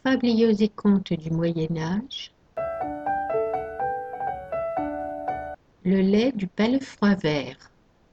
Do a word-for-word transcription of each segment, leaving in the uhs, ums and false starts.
fabliaux et contes du Moyen-Âge, le lait du palefroid vert.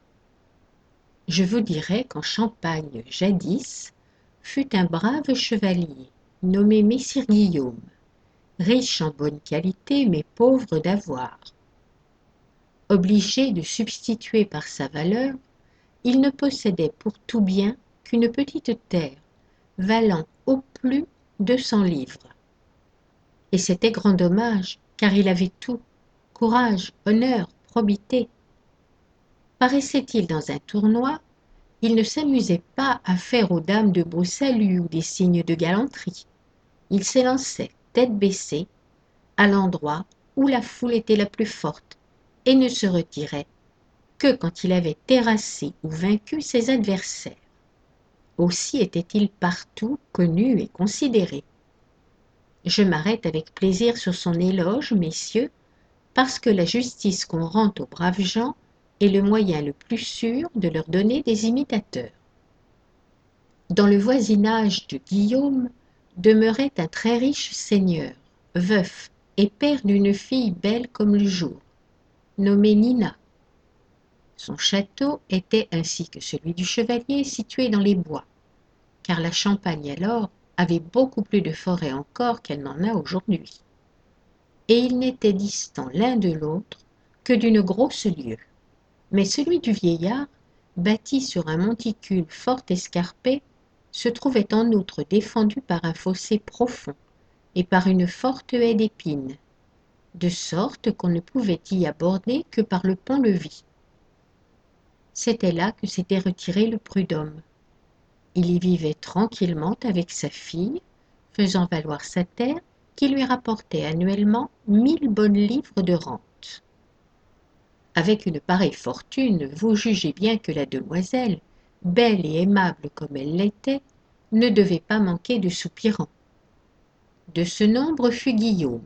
Je vous dirais qu'en Champagne, jadis, fut un brave chevalier, nommé Messire Guillaume, riche en bonne qualité mais pauvre d'avoir. Obligé de substituer par sa valeur, il ne possédait pour tout bien qu'une petite terre, valant au plus deux cents livres. Et c'était grand dommage, car il avait tout, courage, honneur, probité. Paraissait-il dans un tournoi, il ne s'amusait pas à faire aux dames de beaux saluts ou des signes de galanterie. Il s'élançait, tête baissée, à l'endroit où la foule était la plus forte, et ne se retirait que quand il avait terrassé ou vaincu ses adversaires. Aussi était-il partout connu et considéré. Je m'arrête avec plaisir sur son éloge, messieurs, parce que la justice qu'on rend aux braves gens est le moyen le plus sûr de leur donner des imitateurs. Dans le voisinage de Guillaume demeurait un très riche seigneur, veuf et père d'une fille belle comme le jour, nommée Nina. Son château était, ainsi que celui du chevalier, situé dans les bois, car la Champagne alors avait beaucoup plus de forêts encore qu'elle n'en a aujourd'hui. Et ils n'étaient distants l'un de l'autre que d'une grosse lieue. Mais celui du vieillard, bâti sur un monticule fort escarpé, se trouvait en outre défendu par un fossé profond et par une forte haie d'épines, de sorte qu'on ne pouvait y aborder que par le pont-levis. C'était là que s'était retiré le prud'homme. Il y vivait tranquillement avec sa fille, faisant valoir sa terre qui lui rapportait annuellement mille bonnes livres de rente. Avec une pareille fortune, vous jugez bien que la demoiselle, belle et aimable comme elle l'était, ne devait pas manquer de soupirants. De ce nombre fut Guillaume.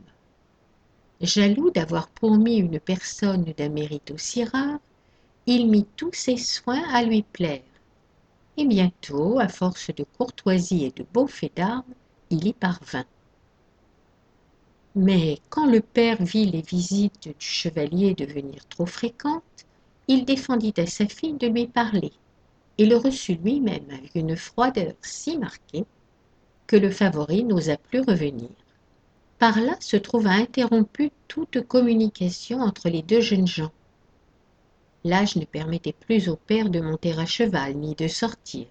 Jaloux d'avoir promis une personne d'un mérite aussi rare, il mit tous ses soins à lui plaire. Et bientôt, à force de courtoisie et de beaux faits d'armes, il y parvint. Mais quand le père vit les visites du chevalier devenir trop fréquentes, il défendit à sa fille de lui parler, et le reçut lui-même avec une froideur si marquée que le favori n'osa plus revenir. Par là se trouva interrompue toute communication entre les deux jeunes gens. L'âge ne permettait plus au père de monter à cheval ni de sortir.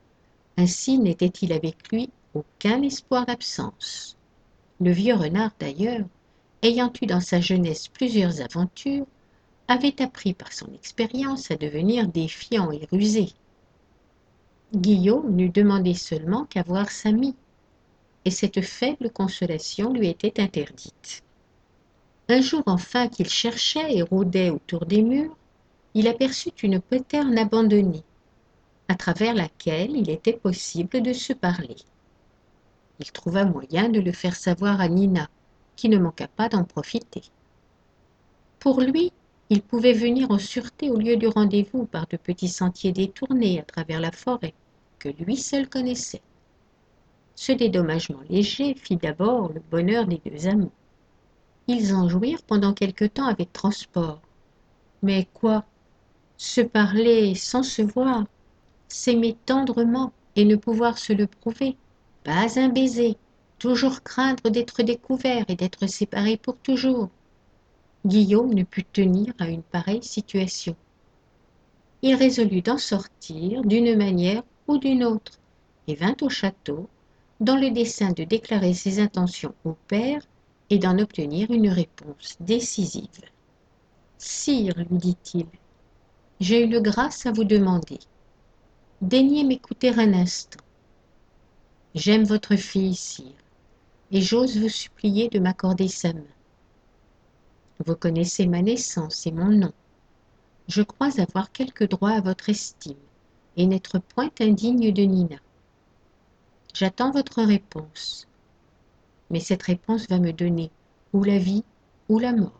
Ainsi n'était-il avec lui aucun espoir d'absence. Le vieux renard d'ailleurs, ayant eu dans sa jeunesse plusieurs aventures, avait appris par son expérience à devenir défiant et rusé. Guillaume n'eût demandé seulement qu'à voir sa mie, et cette faible consolation lui était interdite. Un jour enfin qu'il cherchait et rôdait autour des murs, il aperçut une poterne abandonnée, à travers laquelle il était possible de se parler. Il trouva moyen de le faire savoir à Nina, qui ne manqua pas d'en profiter. Pour lui, il pouvait venir en sûreté au lieu du rendez-vous par de petits sentiers détournés à travers la forêt, que lui seul connaissait. Ce dédommagement léger fit d'abord le bonheur des deux amants. Ils en jouirent pendant quelque temps avec transport. Mais quoi? Se parler sans se voir, s'aimer tendrement et ne pouvoir se le prouver, pas un baiser, toujours craindre d'être découvert et d'être séparés pour toujours. Guillaume ne put tenir à une pareille situation. Il résolut d'en sortir d'une manière ou d'une autre, et vint au château, dans le dessein de déclarer ses intentions au père et d'en obtenir une réponse décisive. « Sire, lui dit-il, j'ai une grâce à vous demander. Daignez m'écouter un instant. J'aime votre fille, sire, et j'ose vous supplier de m'accorder sa main. Vous connaissez ma naissance et mon nom. Je crois avoir quelque droit à votre estime, et n'être point indigne de Nina. J'attends votre réponse, mais cette réponse va me donner ou la vie ou la mort.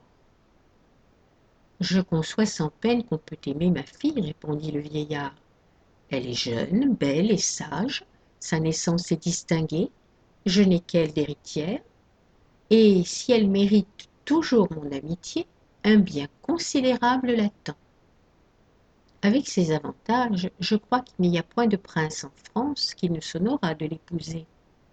Je conçois sans peine qu'on peut aimer ma fille, répondit le vieillard. Elle est jeune, belle et sage, sa naissance est distinguée, Je n'ai qu'elle d'héritière, et si elle mérite toujours mon amitié, un bien considérable l'attend. Avec ces avantages, je crois qu'il n'y a point de prince en France qui ne s'honorât de l'épouser.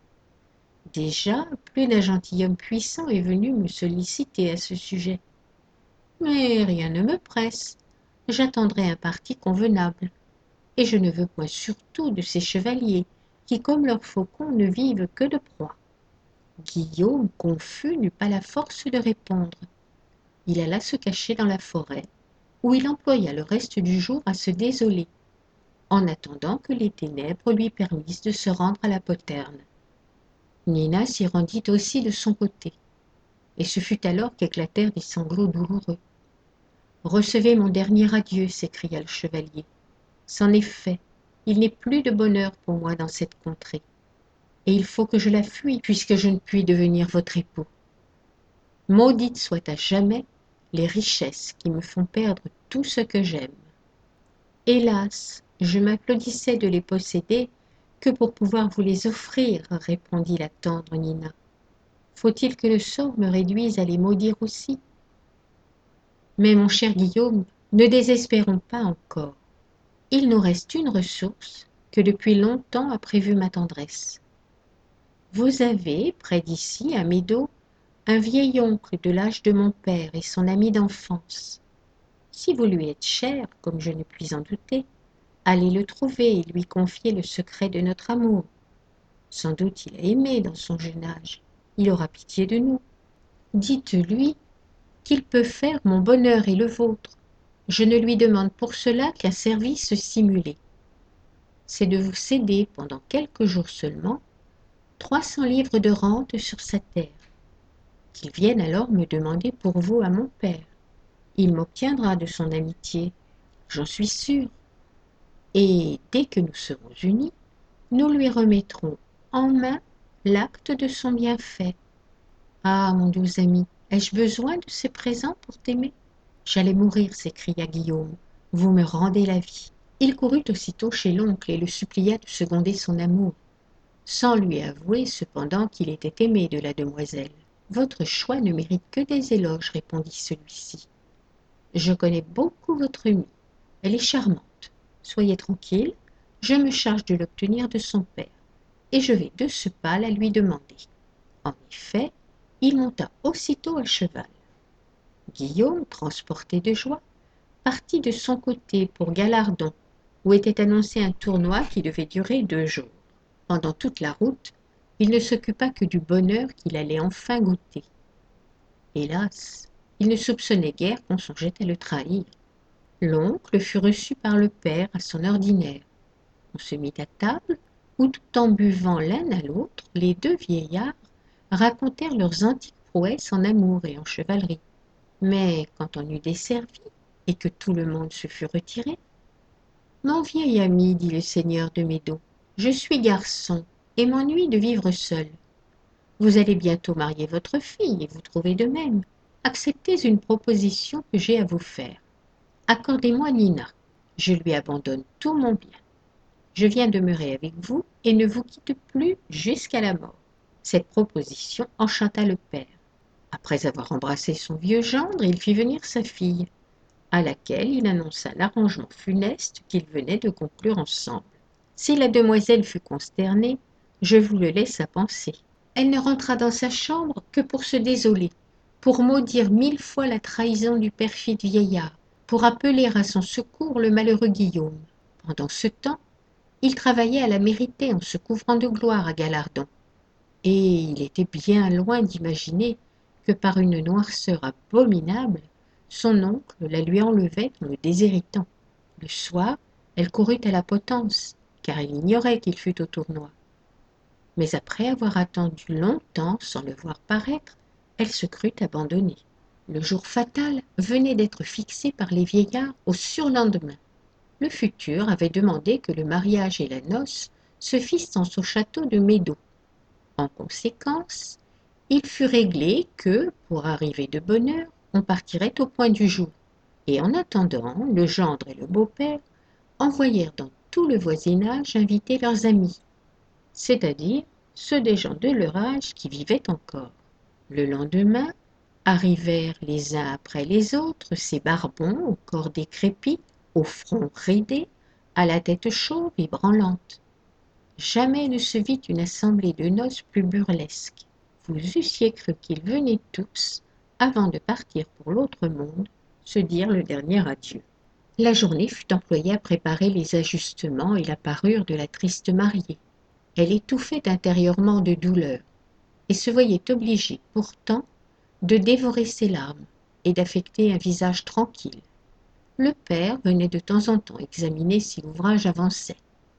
Déjà, plus d'un gentilhomme puissant est venu me solliciter à ce sujet. Mais rien ne me presse. J'attendrai un parti convenable. Et je ne veux point surtout de ces chevaliers qui, comme leurs faucons, ne vivent que de proie. Guillaume, confus, n'eut pas la force de répondre. Il alla se cacher dans la forêt, où il employa le reste du jour à se désoler, en attendant que les ténèbres lui permissent de se rendre à la poterne. Nina s'y rendit aussi de son côté, et ce fut alors qu'éclatèrent des sanglots douloureux. « Recevez mon dernier adieu, s'écria le chevalier. C'en est fait, il n'est plus de bonheur pour moi dans cette contrée, et il faut que je la fuie, puisque je ne puis devenir votre époux. Maudites soient à jamais les richesses qui me font perdre tout ce que j'aime. Hélas, je m'applaudissais de les posséder que pour pouvoir vous les offrir, répondit la tendre Nina. Faut-il que le sort me réduise à les maudire aussi? Mais mon cher Guillaume, ne désespérons pas encore. Il nous reste une ressource que depuis longtemps a prévue ma tendresse. Vous avez, près d'ici, à Médot, un vieil oncle de l'âge de mon père et son ami d'enfance. Si vous lui êtes cher, comme je ne puis en douter, allez le trouver et lui confier le secret de notre amour. Sans doute il a aimé dans son jeune âge. Il aura pitié de nous. Dites-lui qu'il peut faire mon bonheur et le vôtre. Je ne lui demande pour cela qu'un service simulé. C'est de vous céder pendant quelques jours seulement trois cents livres de rente sur sa terre. Qu'il vienne alors me demander pour vous à mon père. Il m'obtiendra de son amitié, j'en suis sûre. Et dès que nous serons unis, nous lui remettrons en main l'acte de son bienfait. Ah, mon doux ami, ai-je besoin de ces présents pour t'aimer? J'allais mourir, s'écria Guillaume. Vous me rendez la vie. Il courut aussitôt chez l'oncle et le supplia de seconder son amour, sans lui avouer cependant qu'il était aimé de la demoiselle. Votre choix ne mérite que des éloges, répondit celui-ci. Je connais beaucoup votre amie. Elle est charmante. Soyez tranquille, je me charge de l'obtenir de son père, et je vais de ce pas la lui demander. En effet, il monta aussitôt à cheval. Guillaume, transporté de joie, partit de son côté pour Galardon, où était annoncé un tournoi qui devait durer deux jours. Pendant toute la route, il ne s'occupa que du bonheur qu'il allait enfin goûter. Hélas, il ne soupçonnait guère qu'on songeait à le trahir. L'oncle fut reçu par le père à son ordinaire. On se mit à table, où tout en buvant l'un à l'autre, les deux vieillards racontèrent leurs antiques prouesses en amour et en chevalerie. Mais quand on eut desservi, et que tout le monde se fut retiré, « Mon vieil ami, dit le seigneur de Médot, je suis garçon, et m'ennuie de vivre seul. Vous allez bientôt marier votre fille, et vous trouvez de même. Acceptez une proposition que j'ai à vous faire. Accordez-moi Nina. Je lui abandonne tout mon bien. Je viens demeurer avec vous et ne vous quitte plus jusqu'à la mort. » Cette proposition enchanta le père. Après avoir embrassé son vieux gendre, il fit venir sa fille, à laquelle il annonça l'arrangement funeste qu'ils venaient de conclure ensemble. Si la demoiselle fut consternée, je vous le laisse à penser. Elle ne rentra dans sa chambre que pour se désoler, pour maudire mille fois la trahison du perfide vieillard, pour appeler à son secours le malheureux Guillaume. Pendant ce temps, il travaillait à la mériter en se couvrant de gloire à Galardon, et il était bien loin d'imaginer que par une noirceur abominable, son oncle la lui enlevait en le déshéritant. Le soir, elle courut à la potence, car elle ignorait qu'il fût au tournoi. Mais après avoir attendu longtemps sans le voir paraître, elle se crut abandonnée. Le jour fatal venait d'être fixé par les vieillards au surlendemain. Le futur avait demandé que le mariage et la noce se fissent dans son château de Médot. En conséquence, il fut réglé que, pour arriver de bonne heure, on partirait au point du jour, et en attendant, le gendre et le beau-père envoyèrent dans tout le voisinage inviter leurs amis, c'est-à-dire ceux des gens de leur âge qui vivaient encore. Le lendemain, arrivèrent les uns après les autres ces barbons au corps décrépit, au front ridé, à la tête chauve et branlante. Jamais ne se vit une assemblée de noces plus burlesque. Vous eussiez cru qu'ils venaient tous, avant de partir pour l'autre monde, se dire le dernier adieu. La journée fut employée à préparer les ajustements et la parure de la triste mariée. Elle étouffait intérieurement de douleur, et se voyait obligée pourtant de dévorer ses larmes et d'affecter un visage tranquille. Le père venait de temps en temps examiner si l'ouvrage avançait.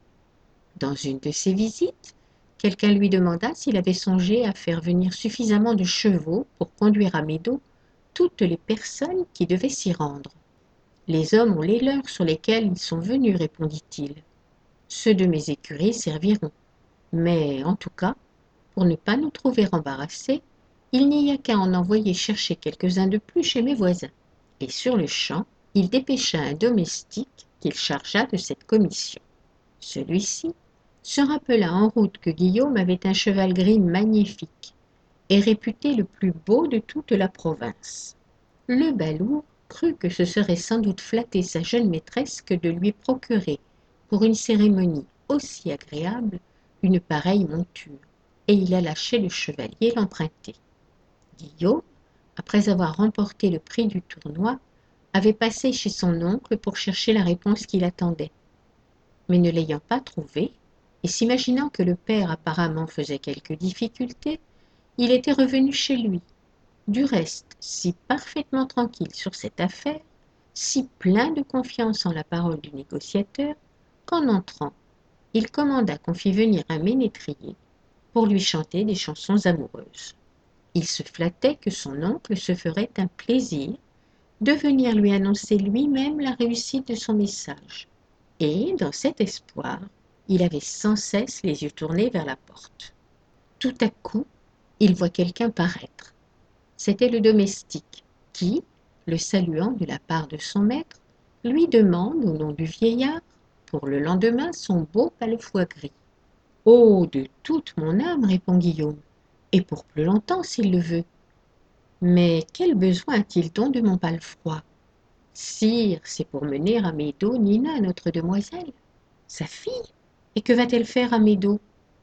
Dans une de ses visites, quelqu'un lui demanda s'il avait songé à faire venir suffisamment de chevaux pour conduire à Médon toutes les personnes qui devaient s'y rendre. Les hommes ont les leurs sur lesquels ils sont venus, répondit-il. Ceux de mes écuries serviront. Mais, en tout cas, pour ne pas nous trouver embarrassés, il n'y a qu'à en envoyer chercher quelques-uns de plus chez mes voisins. Et sur-le-champ, il dépêcha un domestique qu'il chargea de cette commission. Celui-ci se rappela en route que Guillaume avait un cheval gris magnifique et réputé le plus beau de toute la province. Le balourd crut que ce serait sans doute flatter sa jeune maîtresse que de lui procurer, pour une cérémonie aussi agréable, une pareille monture, et il alla chez le chevalier l'emprunter. Guillaume, après avoir remporté le prix du tournoi, avait passé chez son oncle pour chercher la réponse qu'il attendait. Mais ne l'ayant pas trouvée, et s'imaginant que le père apparemment faisait quelque difficulté, il était revenu chez lui, du reste si parfaitement tranquille sur cette affaire, si plein de confiance en la parole du négociateur, qu'en entrant, il commanda qu'on fît venir un ménétrier pour lui chanter des chansons amoureuses. Il se flattait que son oncle se ferait un plaisir de venir lui annoncer lui-même la réussite de son message. Et, dans cet espoir, il avait sans cesse les yeux tournés vers la porte. Tout à coup, il voit quelqu'un paraître. C'était le domestique qui, le saluant de la part de son maître, lui demande au nom du vieillard, pour le lendemain, son beau palefroid gris. « Oh, de toute mon âme, répond Guillaume, et pour plus longtemps s'il le veut. Mais quel besoin a-t-il donc de mon palefroid? Sire, c'est pour mener à Médon Nina, notre demoiselle. Sa fille? Et que va-t-elle faire à Médon?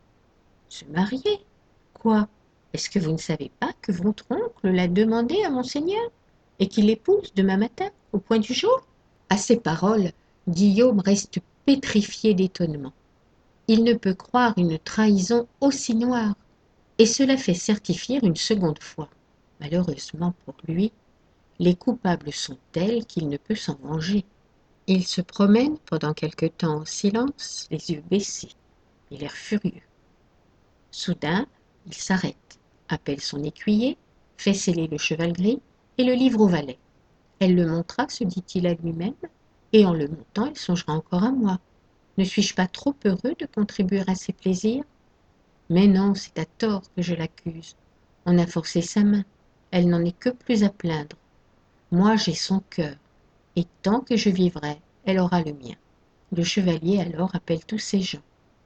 Se marier. Quoi? Est-ce que vous ne savez pas que votre oncle l'a demandé à monseigneur, et qu'il l'épouse demain matin, au point du jour? À ces paroles, Guillaume reste pétrifié d'étonnement. Il ne peut croire une trahison aussi noire, et cela fait certifier une seconde fois. Malheureusement pour lui, les coupables sont tels qu'il ne peut s'en venger. Il se promène pendant quelque temps en silence, les yeux baissés et l'air furieux. Soudain, il s'arrête, appelle son écuyer, fait seller le cheval gris et le livre au valet. Elle le montra, se dit-il à lui-même, et en le montant, elle songera encore à moi. Ne suis-je pas trop heureux de contribuer à ses plaisirs? Mais non, c'est à tort que je l'accuse. On a forcé sa main, elle n'en est que plus à plaindre. Moi, j'ai son cœur, et tant que je vivrai, elle aura le mien. Le chevalier alors appelle tous ses gens.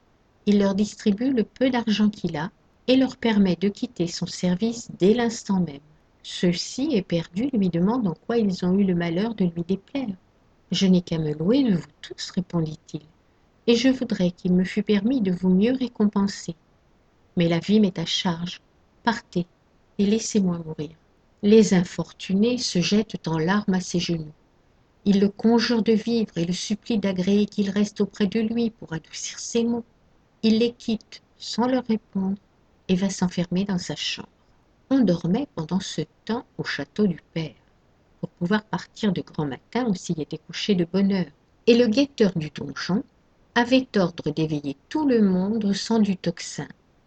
Il leur distribue le peu d'argent qu'il a et leur permet de quitter son service dès l'instant même. Ceux-ci, éperdus, lui demandent en quoi ils ont eu le malheur de lui déplaire. Je n'ai qu'à me louer de vous tous, répondit-il, et je voudrais qu'il me fût permis de vous mieux récompenser. Mais la vie m'est à charge. Partez et laissez-moi mourir. Les infortunés se jettent en larmes à ses genoux. Ils le conjurent de vivre et le supplient d'agréer qu'il reste auprès de lui pour adoucir ses maux. Il les quitte sans leur répondre et va s'enfermer dans sa chambre. On dormait pendant ce temps au château du père, pour pouvoir partir de grand matin on s'y était couché de bonne heure, et le guetteur du donjon avait ordre d'éveiller tout le monde au son du tocsin,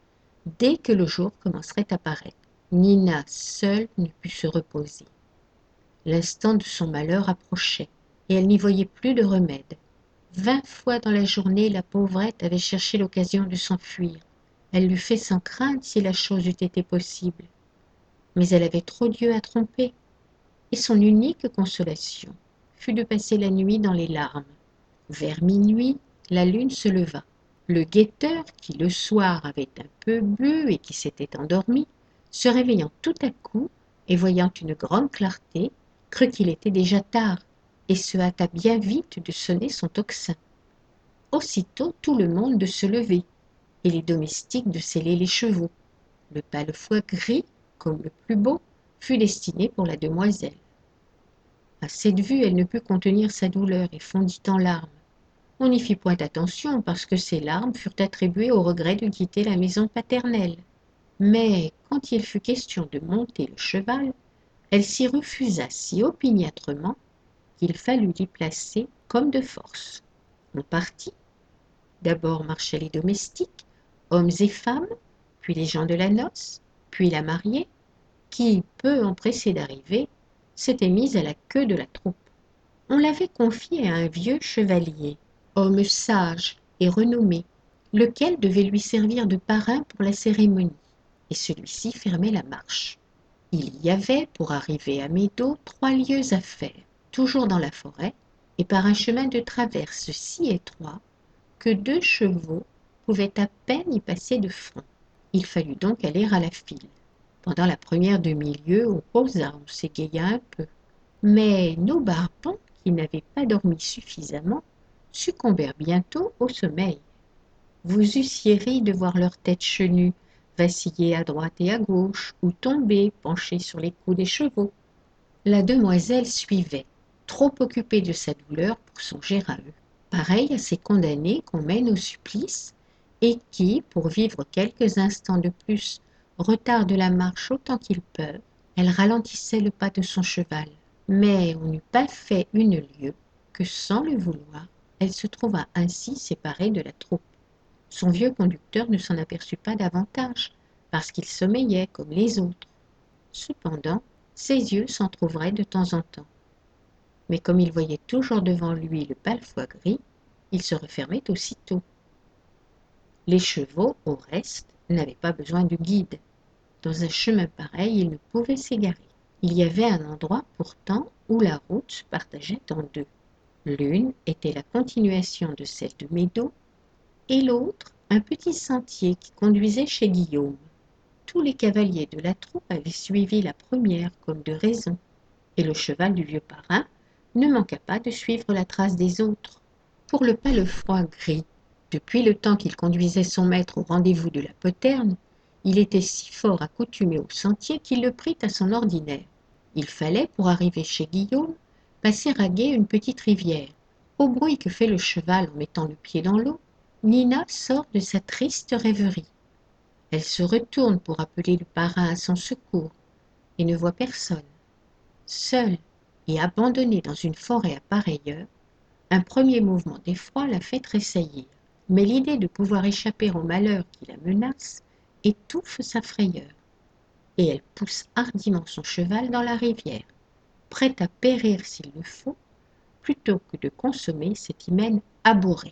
dès que le jour commencerait à paraître. Nina seule ne put se reposer. L'instant de son malheur approchait, et elle n'y voyait plus de remède. Vingt fois dans la journée, la pauvrette avait cherché l'occasion de s'enfuir. Elle l'eût fait sans crainte si la chose eût été possible. Mais elle avait trop Dieu à tromper, et son unique consolation fut de passer la nuit dans les larmes. Vers minuit, la lune se leva. Le guetteur, qui le soir avait un peu bu et qui s'était endormi, se réveillant tout à coup et voyant une grande clarté, crut qu'il était déjà tard et se hâta bien vite de sonner son tocsin. Aussitôt tout le monde de se lever et les domestiques de seller les chevaux. Le palefoie gris, comme le plus beau, fut destiné pour la demoiselle. À cette vue, elle ne put contenir sa douleur et fondit en larmes. On n'y fit point attention parce que ces larmes furent attribuées au regret de quitter la maison paternelle. Mais quand il fut question de monter le cheval, elle s'y refusa si opiniâtrement qu'il fallut l'y placer comme de force. On partit. D'abord marchaient les domestiques, hommes et femmes, puis les gens de la noce, puis la mariée, qui, peu empressée d'arriver, s'était mise à la queue de la troupe. On l'avait confiée à un vieux chevalier, homme sage et renommé, lequel devait lui servir de parrain pour la cérémonie, et celui-ci fermait la marche. Il y avait, pour arriver à Médot, trois lieues à faire, toujours dans la forêt, et par un chemin de traverse si étroit que deux chevaux pouvaient à peine y passer de front. Il fallut donc aller à la file. Pendant la première demi-lieue, on causa, on s'égaya un peu. Mais nos barbons, qui n'avaient pas dormi suffisamment, succombèrent bientôt au sommeil. Vous eussiez ri de voir leurs têtes chenues vaciller à droite et à gauche, ou tomber, penchées sur les coups des chevaux. La demoiselle suivait, trop occupée de sa douleur pour songer à eux. Pareil à ces condamnés qu'on mène au supplice, et qui, pour vivre quelques instants de plus, retardent la marche autant qu'ils peuvent, elle ralentissait le pas de son cheval. Mais on n'eut pas fait une lieue que, sans le vouloir, elle se trouva ainsi séparée de la troupe. Son vieux conducteur ne s'en aperçut pas davantage, parce qu'il sommeillait comme les autres. Cependant, ses yeux s'entr'ouvraient de temps en temps. Mais comme il voyait toujours devant lui le palefoie gris, il se refermait aussitôt. Les chevaux, au reste, n'avaient pas besoin de guide. Dans un chemin pareil, ils ne pouvaient s'égarer. Il y avait un endroit pourtant où la route se partageait en deux. L'une était la continuation de celle de Médot, et l'autre un petit sentier qui conduisait chez Guillaume. Tous les cavaliers de la troupe avaient suivi la première comme de raison, et le cheval du vieux parrain ne manqua pas de suivre la trace des autres. Pour le palefroid gris, depuis le temps qu'il conduisait son maître au rendez-vous de la poterne, il était si fort accoutumé au sentier qu'il le prit à son ordinaire. Il fallait, pour arriver chez Guillaume, passer à gué une petite rivière. Au bruit que fait le cheval en mettant le pied dans l'eau, Nina sort de sa triste rêverie. Elle se retourne pour appeler le parrain à son secours et ne voit personne. Seule et abandonnée dans une forêt à pareille heure, un premier mouvement d'effroi la fait tressaillir. Mais l'idée de pouvoir échapper au malheur qui la menace étouffe sa frayeur, et elle pousse hardiment son cheval dans la rivière, prête à périr s'il le faut, plutôt que de consommer cet hymen abhorré.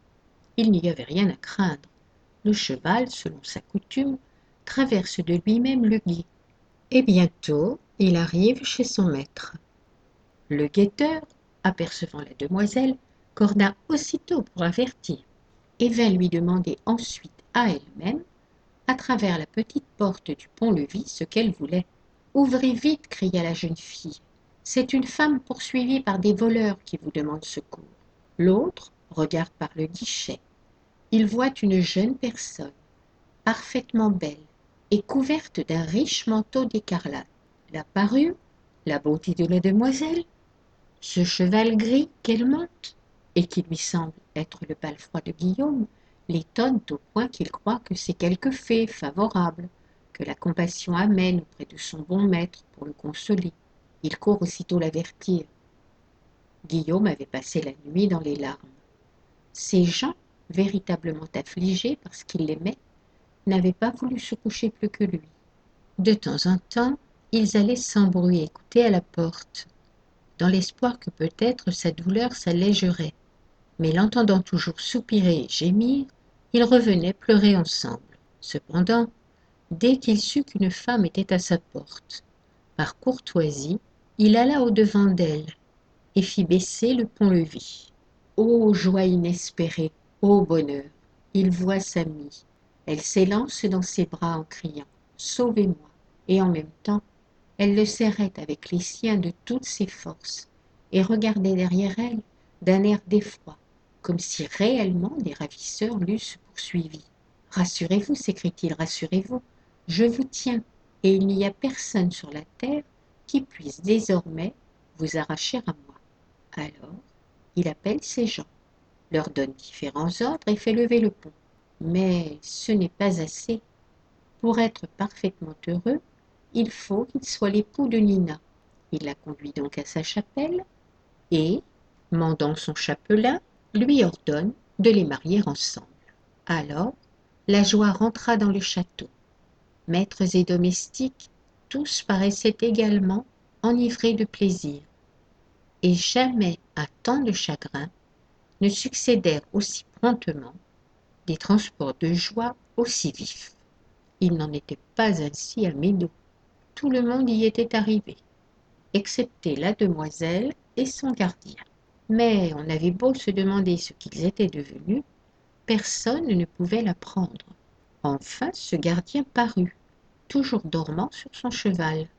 Il n'y avait rien à craindre. Le cheval, selon sa coutume, traverse de lui-même le gué, et bientôt il arrive chez son maître. Le guetteur, apercevant la demoiselle, corda aussitôt pour avertir, et vint lui demander ensuite à elle-même, à travers la petite porte du pont-levis, ce qu'elle voulait. « Ouvrez vite !» cria la jeune fille. « C'est une femme poursuivie par des voleurs qui vous demande secours. » L'autre regarde par le guichet. Il voit une jeune personne, parfaitement belle, et couverte d'un riche manteau d'écarlate. La parure, la beauté de la demoiselle, ce cheval gris qu'elle monte, et qui lui semble être le palefroid de Guillaume, l'étonne au point qu'il croit que c'est quelque fée favorable, que la compassion amène auprès de son bon maître pour le consoler. Il court aussitôt l'avertir. Guillaume avait passé la nuit dans les larmes. Ces gens, véritablement affligés parce qu'ils l'aimaient, n'avaient pas voulu se coucher plus que lui. De temps en temps, ils allaient sans bruit écouter à la porte, dans l'espoir que peut-être sa douleur s'allégerait. Mais l'entendant toujours soupirer et gémir, ils revenaient pleurer ensemble. Cependant, dès qu'il sut qu'une femme était à sa porte, par courtoisie, il alla au-devant d'elle et fit baisser le pont-levis. Ô joie inespérée, ô bonheur! Il voit sa mie. Elle s'élance dans ses bras en criant « Sauvez-moi !» et en même temps, elle le serrait avec les siens de toutes ses forces et regardait derrière elle d'un air d'effroi, comme si réellement des ravisseurs l'eussent poursuivie. « Rassurez-vous, s'écrie-t-il, rassurez-vous, je vous tiens, et il n'y a personne sur la terre qui puisse désormais vous arracher à moi. » Alors, il appelle ses gens, leur donne différents ordres et fait lever le pont. Mais ce n'est pas assez. Pour être parfaitement heureux, il faut qu'il soit l'époux de Nina. Il la conduit donc à sa chapelle et, mandant son chapelain, lui ordonne de les marier ensemble. Alors, la joie rentra dans le château. Maîtres et domestiques, tous paraissaient également enivrés de plaisir. Et jamais à tant de chagrin ne succédèrent aussi promptement des transports de joie aussi vifs. Il n'en était pas ainsi à Médon. Tout le monde y était arrivé, excepté la demoiselle et son gardien. Mais on avait beau se demander ce qu'ils étaient devenus, personne ne pouvait l'apprendre. Enfin ce gardien parut, toujours dormant sur son cheval,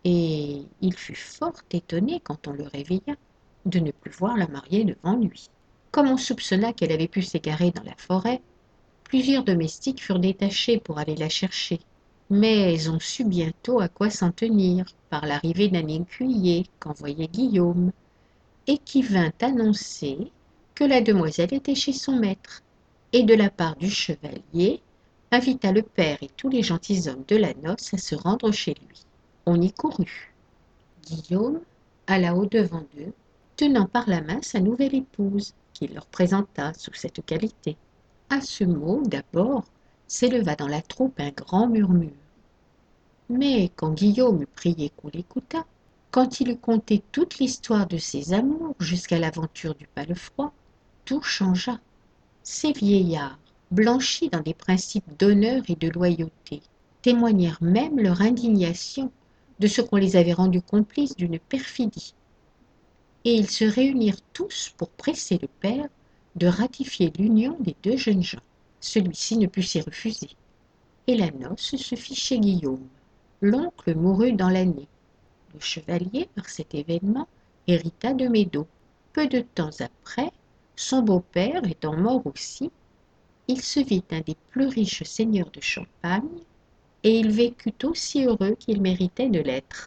et il fut fort étonné quand on le réveilla de ne plus voir la mariée devant lui. Comme on soupçonna qu'elle avait pu s'égarer dans la forêt, plusieurs domestiques furent détachés pour aller la chercher, mais on sut bientôt à quoi s'en tenir par l'arrivée d'un écuyer qu'envoyait Guillaume, et qui vint annoncer que la demoiselle était chez son maître, et de la part du chevalier invita le père et tous les gentilshommes de la noce à se rendre chez lui. On y courut. Guillaume alla au-devant d'eux, tenant par la main sa nouvelle épouse, qu'il leur présenta sous cette qualité. À ce mot, d'abord, s'éleva dans la troupe un grand murmure. Mais quand Guillaume eut prié qu'on l'écoutât, quand il eut conté toute l'histoire de ses amours jusqu'à l'aventure du palefroid, tout changea. Ces vieillards, blanchis dans des principes d'honneur et de loyauté, témoignèrent même leur indignation de ce qu'on les avait rendus complices d'une perfidie. Et ils se réunirent tous pour presser le père de ratifier l'union des deux jeunes gens. Celui-ci ne put s'y refuser, et la noce se fit chez Guillaume. L'oncle mourut dans l'année. Le chevalier, par cet événement, hérita de Médon. Peu de temps après, son beau-père étant mort aussi, il se vit un des plus riches seigneurs de Champagne, et il vécut aussi heureux qu'il méritait de l'être.